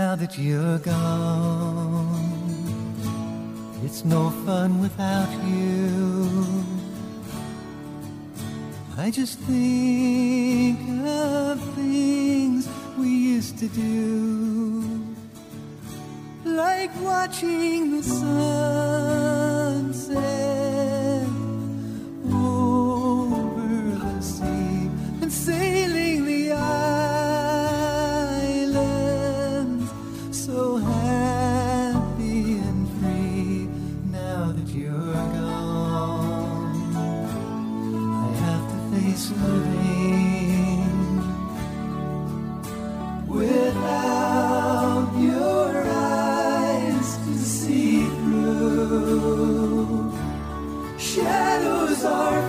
Now that you're gone, it's no fun without you. I just think of things we used to do, like watching the sun set over the sea and sailing the islands, so happy and free. Now that you're gone, I have to face living without your eyes to see through. Shadows are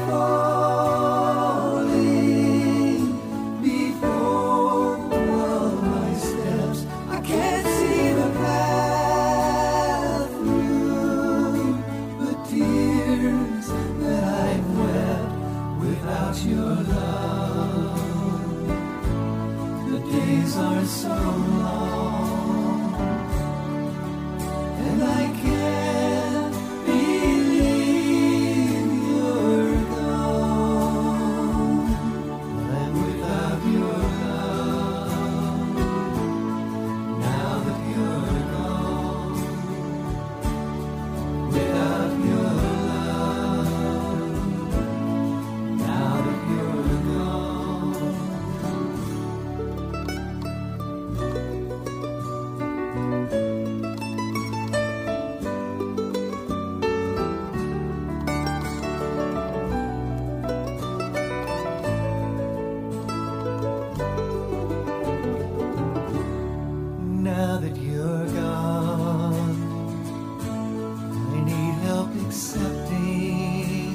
falling before all my steps. I can't see the path through the tears that I've wept without your love. The days are so long, and I can't believe you're gone. I'm without your love. Now that you're gone, without your love. Now that you're gone. Now that you're gone, I need help accepting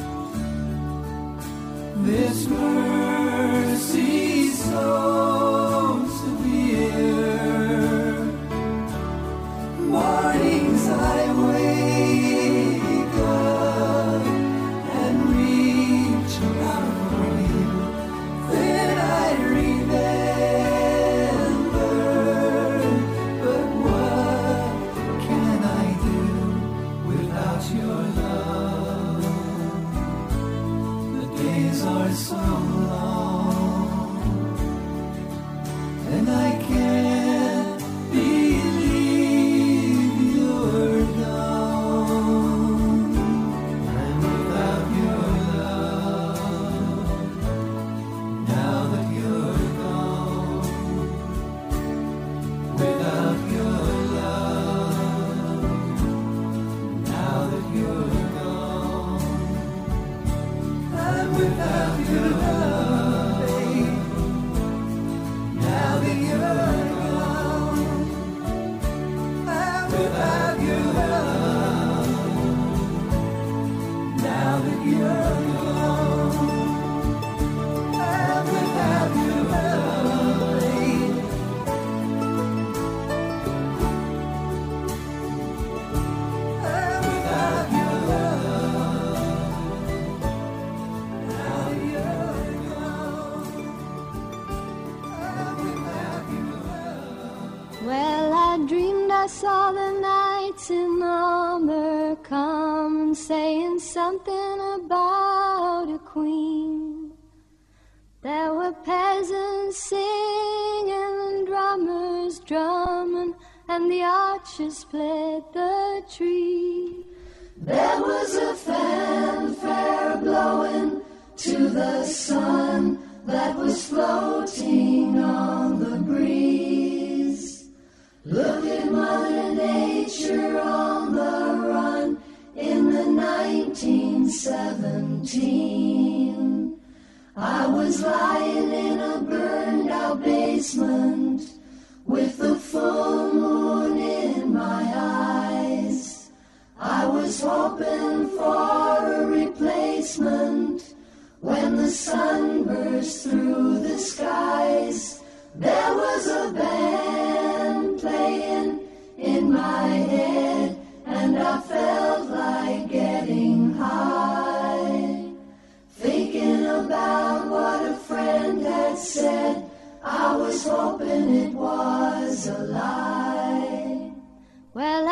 this mercy so severe. Mornings I wake up and reach out for you, then I remember. But what can I do without your love? The days are so long, and I can't believe you're gone. I'm without your love. Now that you're gone, without your love. Now that you're gone, I'm without your love, babe. Now that you're gone, I'm without your love. Now that you're gone, I'm without your love, babe. I'm without your love. Now that you're gone, I'm without your love. Well, I dreamed I saw the knights in armor come, saying something about a queen. There were peasants singing and drummers drumming, and the archers split the tree. There was a fanfare blowing to the sun that was floating on the breeze. Look at Mother Nature on the run in the 1917. I was lying in a burned out basement with the full moon in my eyes. I was hoping for a replacement when the sun burst through the skies. There was a band playing in my head, and I felt like getting high, thinking about what a friend had said. I was hoping it was a lie.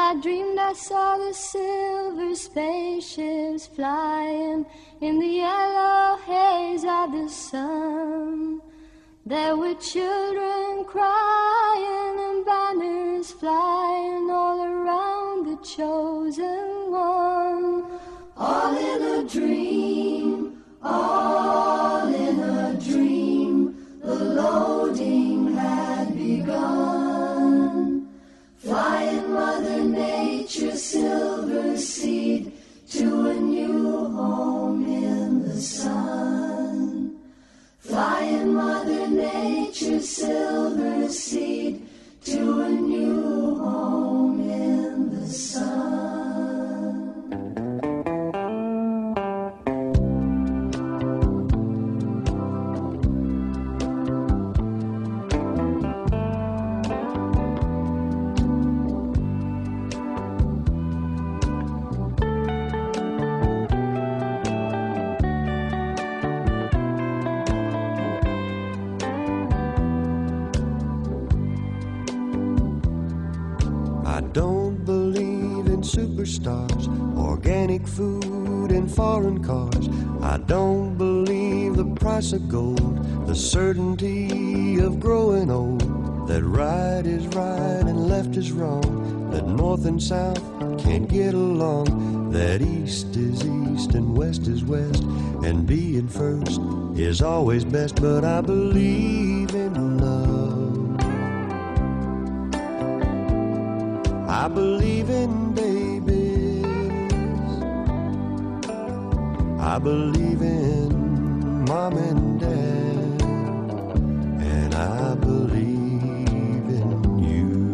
I dreamed I saw the silver spaceships flying in the yellow haze of the sun. There were children crying and banners flying all around the chosen one. All in a dream, all in a dream, the loading had begun. Flying Mother Nature's silver seed to a new home in the sun. Flying Mother Nature's silver seed to a new home in the sun. Superstars, organic food and foreign cars. I don't believe the price of gold, the certainty of growing old, that right is right and left is wrong, that north and south can't get along, that east is east and west is west, and being first is always best. But I believe in love, I believe in babies, I believe in mom and dad, and I believe in you.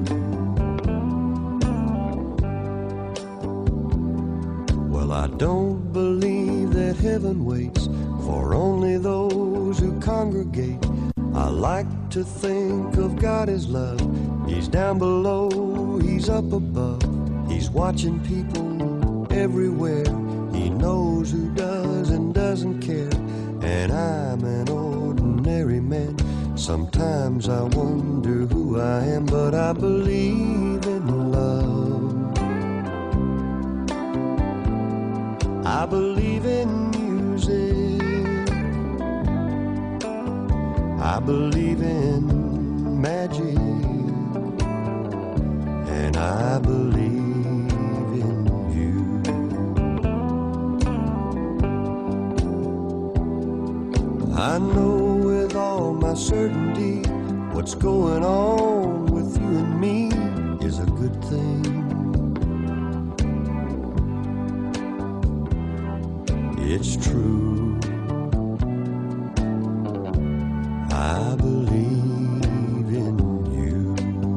Well, I don't believe that heaven waits for only those who congregate. I like to think of God as love. He's down below, He's up above. He's watching people everywhere. He knows who does and doesn't care. And I'm an ordinary man. Sometimes I wonder who I am, but I believe in love. I believe in music, I believe in magic, and I believe in you. I know with all my certainty what's going on with you and me is a good thing. It's true, I believe in you.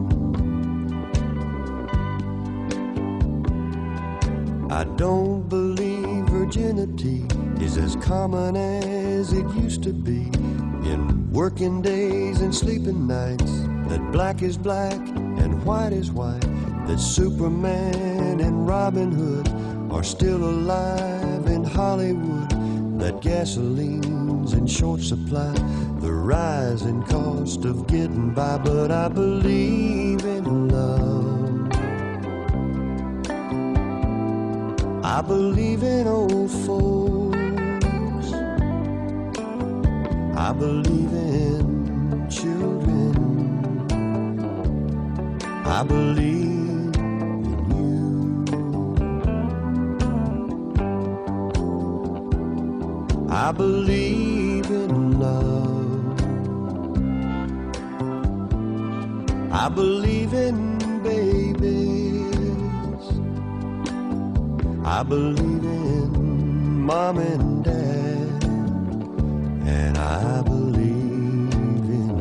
I don't believe virginity is as common as it used to be. In working days and sleeping nights, that black is black and white is white, that Superman and Robin Hood are still alive in Hollywood, that gasoline's in short supply, the rising cost of getting by. But I believe in love, I believe in old folks, I believe in children, I believe I believe in love, I believe in babies, I believe in mom and dad, and I believe in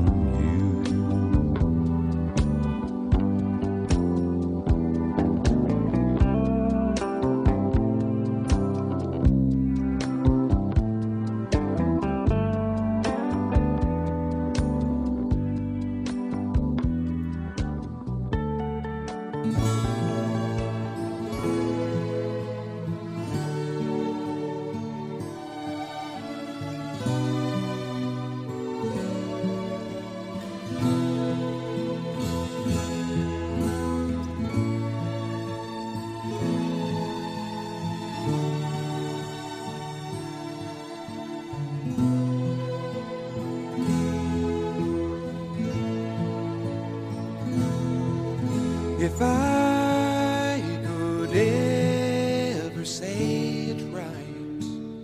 If I could ever say it right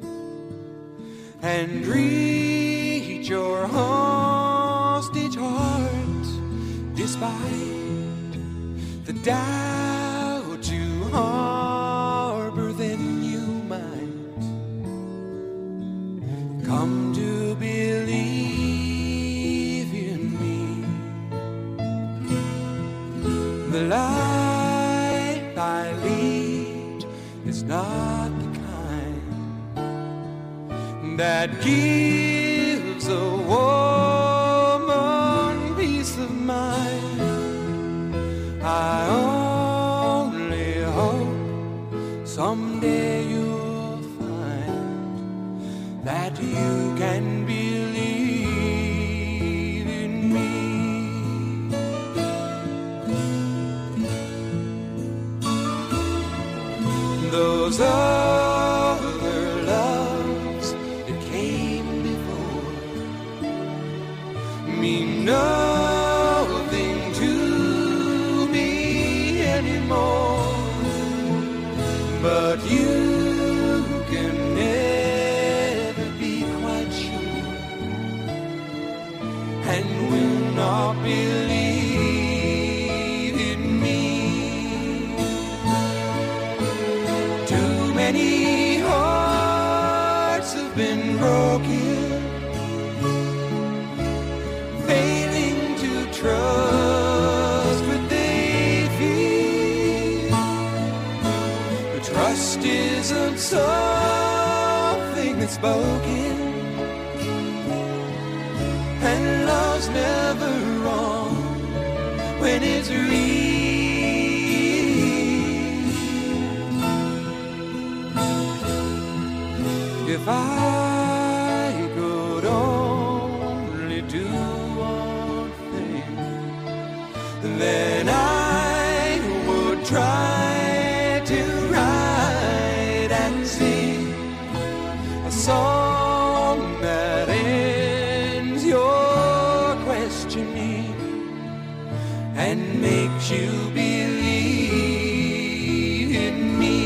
and reach your hostage heart, despite the doubt you harbor, then you might come to believe in me. The life I lead is not the kind that gives a woman peace of mind. I only hope someday you'll find that you can believe in me. Those other loves that came before mean nothing to me anymore. But you can never be quite sure and will not believe in me. Too many hearts have been broken, failing to trust what they feel. But trust isn't something that's spoken, and love's never wrong when it's real. If I could only do one thing, then I would try to write and sing a song that ends your questioning and makes you believe in me.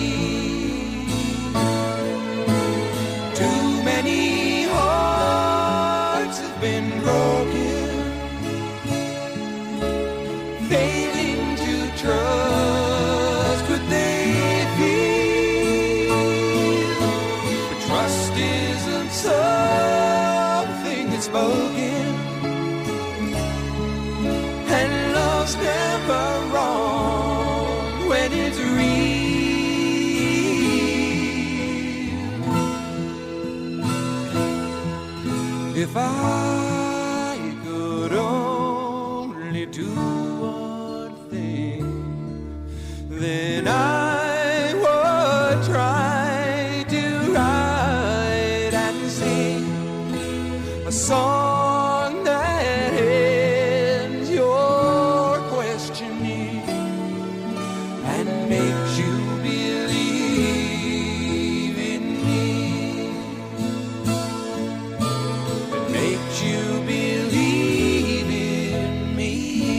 Too many hearts have been broken, failing to trust what they feel. But trust isn't something that's spoken, and love's never wrong when it's real. If I could only do one thing, then I would try to write and sing a song that ends your questioning and makes you believe in me. It makes you believe in me.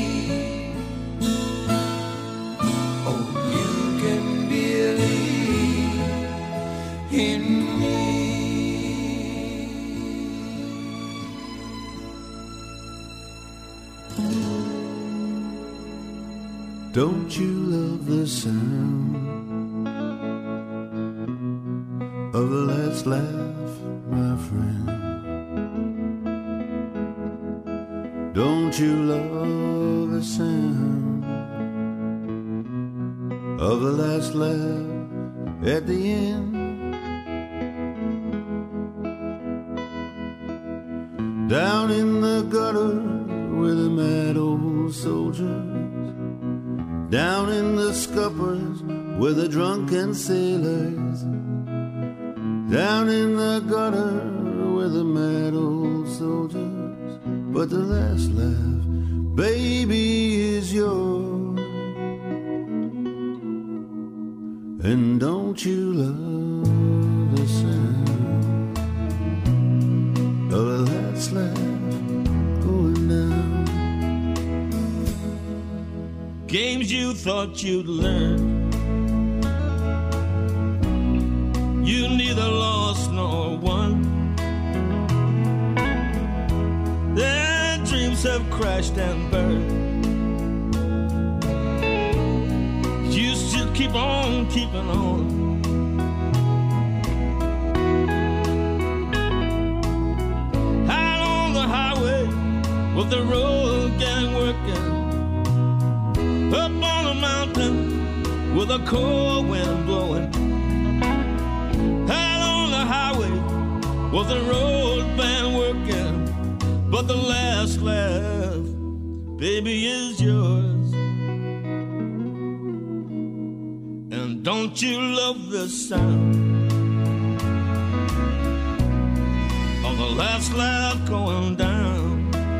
Oh, you can believe in me. Don't you love the sound of the last laugh, my friend? Don't you love the sound of the last laugh at the end? Down in the gutter with the mad old soldiers, down in the scuppers with the drunken sailors, down in the gutter with the mad old soldiers. But the last laugh, baby, is yours. And don't you love the sound of the last laugh going down? games you thought you'd learn. You neither lost nor won. Their dreams have crashed and burned. You still keep on keeping on. Out on the highway with the road gang working. Up on a mountain with a cold wind blowing. Out on the highway with the road band working. But the last laugh, baby, is yours. And don't you love the sound of the last laugh going down?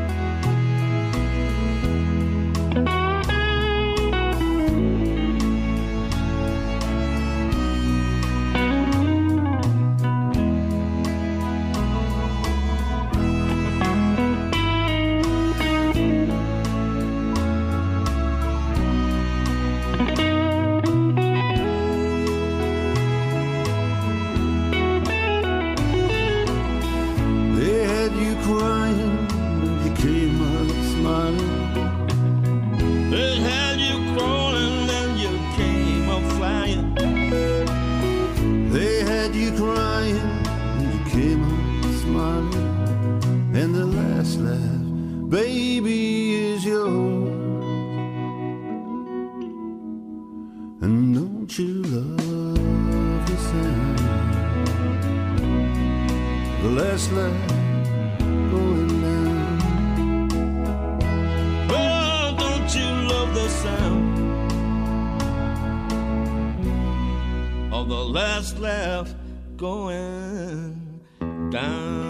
Baby is yours. And don't you love the sound, the last laugh going down? Oh, don't you love the sound of the last laugh going down?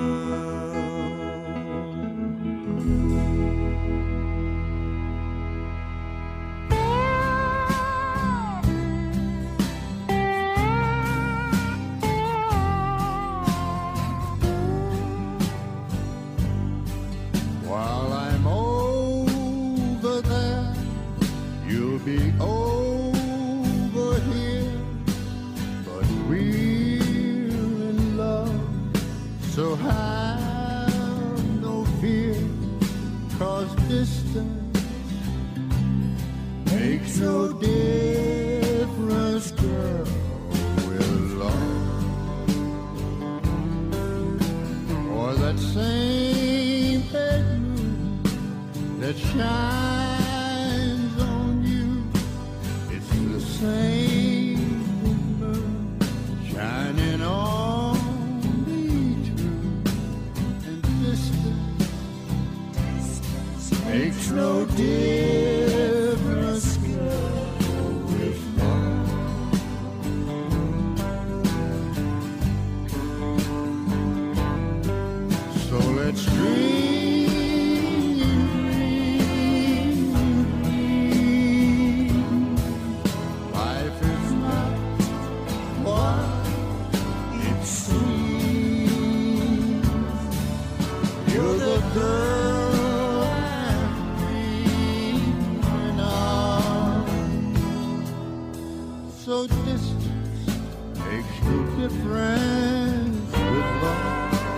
Be over here, but we're in love, so have no fear, 'cause distance makes no difference, girl, with love. Or that same bedroom that shines on you, the same moon shining on me too. And distance makes no difference, girl, with love. So let's dream. Girl I'm dreaming of. So distance makes no difference with love.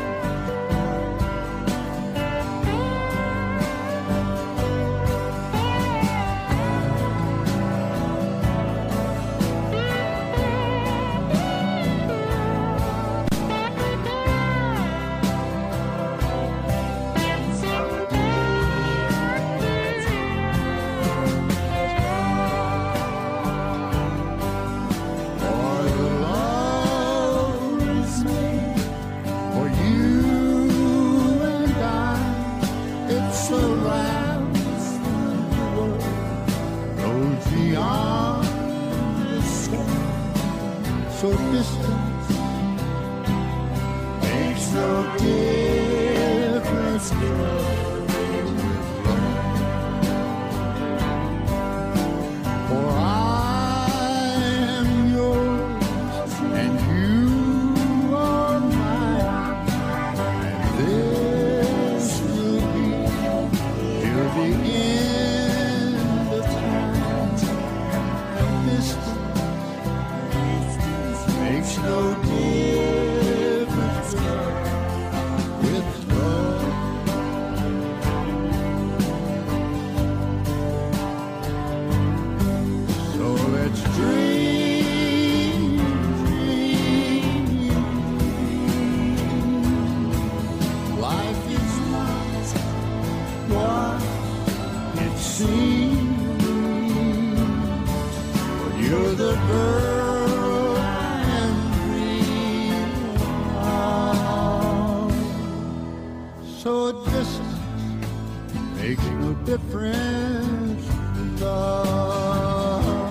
So distance makes no difference, girl, with love. For I am yours and you are mine, and this will be till the end of time. You're the girl I'm dreaming of. So a distance makes no difference to love.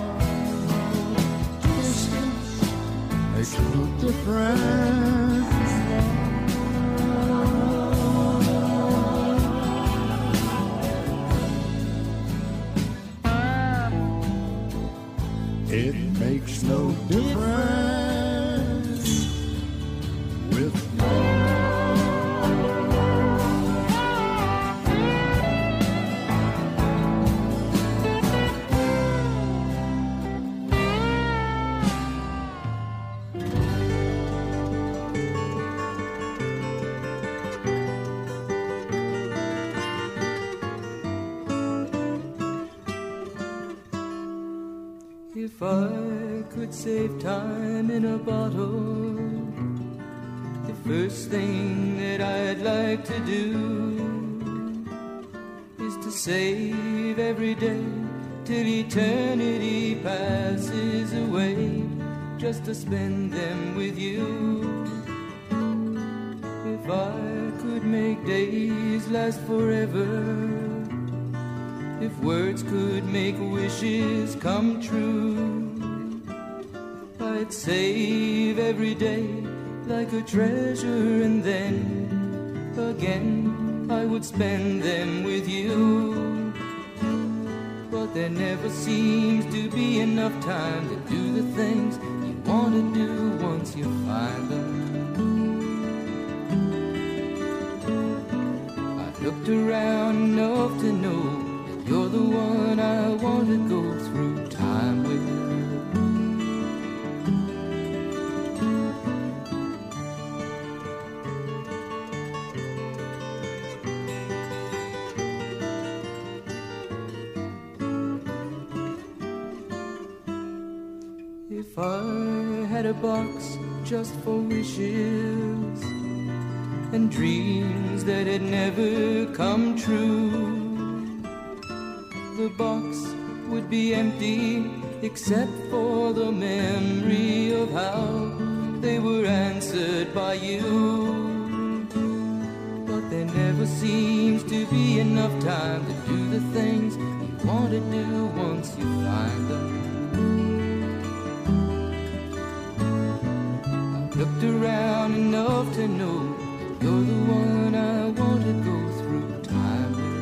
Distance makes no difference. It makes no difference with If I could save time in a bottle, the first thing that I'd like to do is to save every day till eternity passes away, just to spend them with you. If I could make days last forever, if words could make wishes come true, I'd save every day like a treasure, and then again I would spend them with you. But there never seems to be enough time to do the things you want to do once you find them. I've looked around enough to know you're the one I want to go through time with. If I had a box just for wishes and dreams that had never come true, the box would be empty except for the memory of how they were answered by you. But there never seems to be enough time to do the things you want to do once you find them. I've looked around enough to know you're the one I want to go through time with.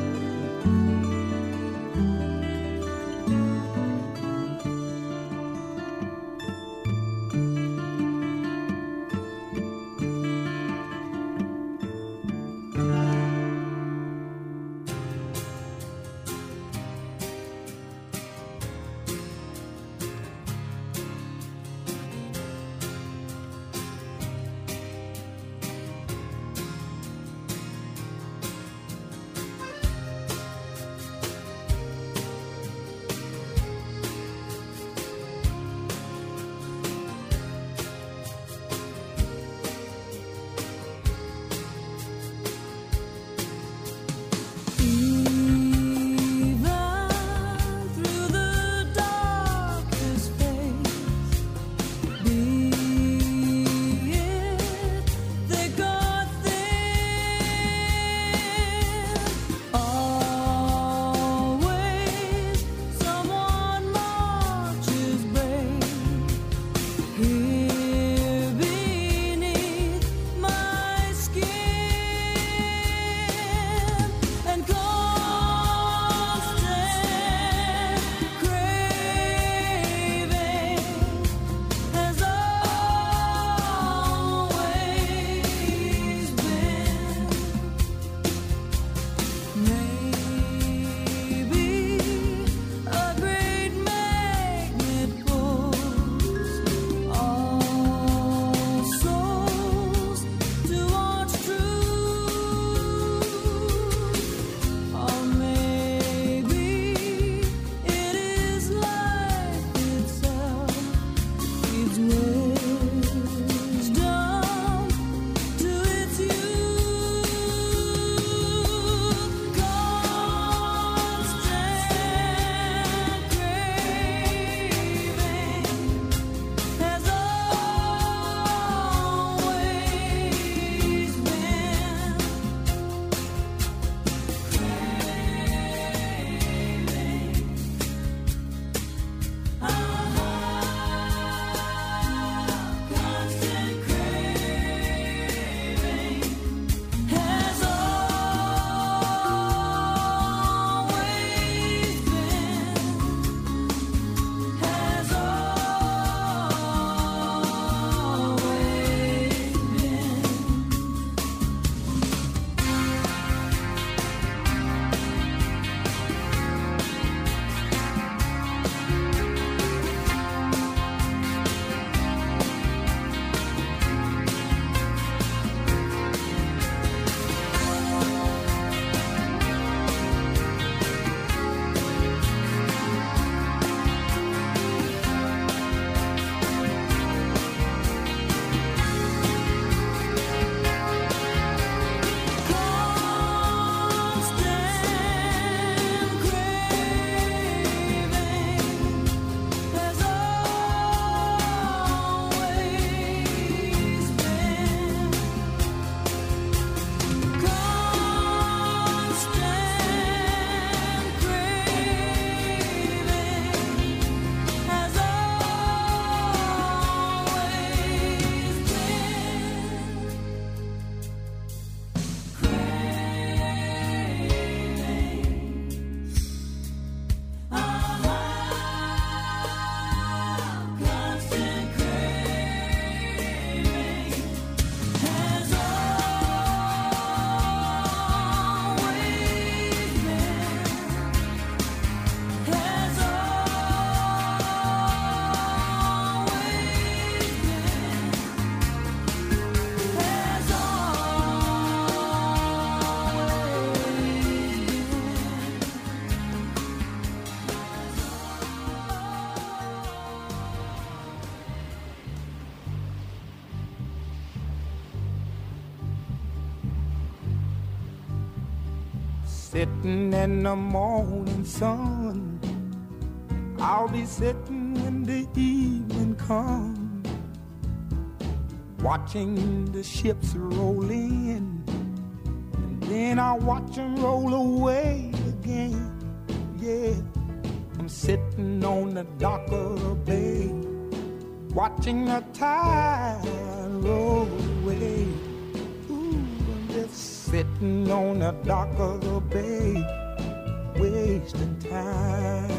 sitting in the morning sun. I'll be sitting when the evening comes, watching the ships roll in, and then I'll watch them roll away again. Yeah, I'm sitting on the dock of the bay, watching the tide roll away. Ooh, I'm just sitting on the dock of the bay, wasting time.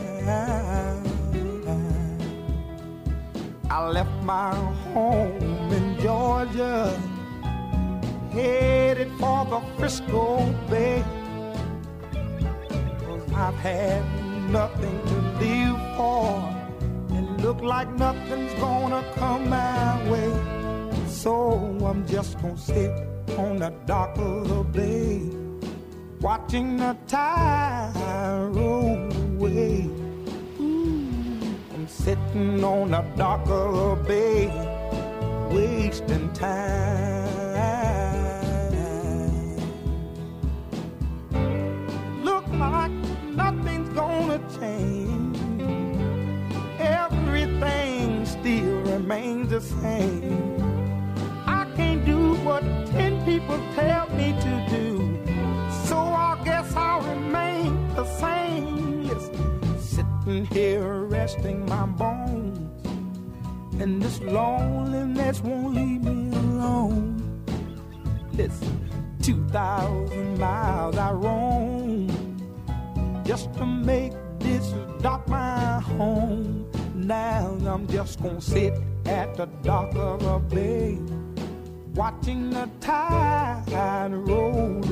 I left my home in Georgia, headed for the Frisco Bay, 'cause I've had nothing to live for, and look like nothing's gonna come my way. So I'm just gonna sit on the dock of the bay, watching the tide roll away. Ooh, I'm sitting on the dock of the bay, wasting time. Look like nothing's gonna change, everything still remains the same. I can't do what 10 people tell me to do, so I guess I'll remain the same. Yes, sitting here resting my bones, and this loneliness won't leave me alone. Listen, 2,000 miles I roam just to make this dock my home. Now I'm just gonna sit at the dock of a bay, watching the tide roll